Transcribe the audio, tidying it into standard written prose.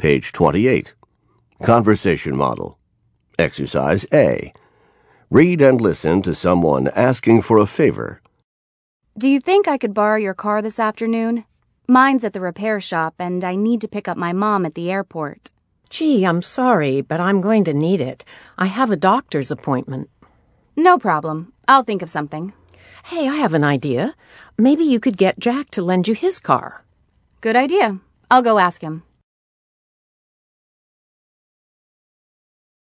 page 28. Conversation model. Exercise A. Read and listen to someone asking for a favor. Do you think I could borrow your car this afternoon? Mine's at the repair shop, and I need to pick up my mom at the airport. Gee, I'm sorry, but I'm going to need it. I have a doctor's appointment. No problem. I'll think of something. Hey, I have an idea. Maybe you could get Jack to lend you his car. Good idea. I'll go ask him.